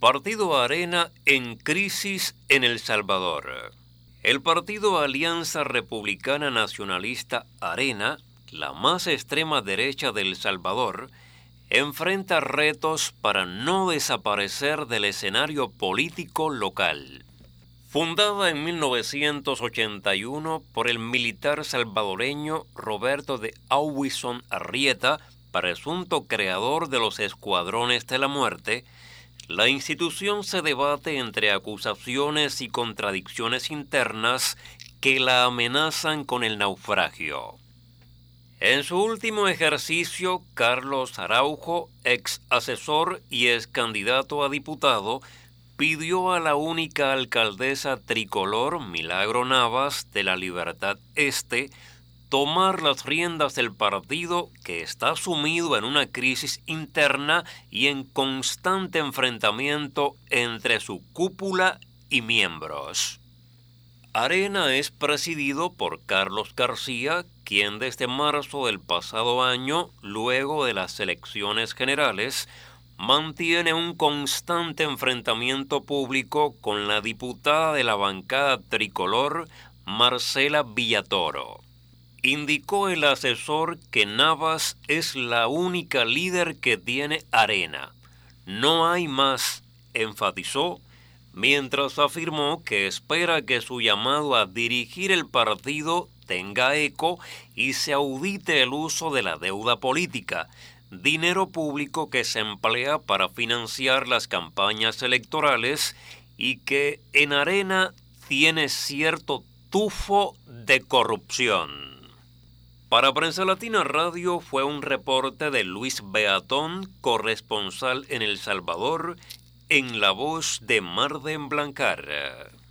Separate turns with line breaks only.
Partido Arena en crisis en El Salvador. El partido Alianza Republicana Nacionalista Arena, la más extrema derecha de El Salvador, enfrenta retos para no desaparecer del escenario político local. Fundada en 1981 por el militar salvadoreño Roberto de Aubuisson Arrieta, presunto creador de los Escuadrones de la Muerte, la institución se debate entre acusaciones y contradicciones internas que la amenazan con el naufragio. En su último ejercicio, Carlos Araujo, ex asesor y ex candidato a diputado, pidió a la única alcaldesa tricolor, Milagro Navas, de La Libertad Este, tomar las riendas del partido que está sumido en una crisis interna y en constante enfrentamiento entre su cúpula y miembros. Arena es presidido por Carlos García, quien desde marzo del pasado año, luego de las elecciones generales, mantiene un constante enfrentamiento público con la diputada de la bancada tricolor, Marcela Villatoro. Indicó el asesor que Navas es la única líder que tiene Arena. No hay más, enfatizó, mientras afirmó que espera que su llamado a dirigir el partido tenga eco y se audite el uso de la deuda política, dinero público que se emplea para financiar las campañas electorales y que en Arena tiene cierto tufo de corrupción. Para Prensa Latina Radio fue un reporte de Luis Beatón, corresponsal en El Salvador, en la voz de Marden Blancar.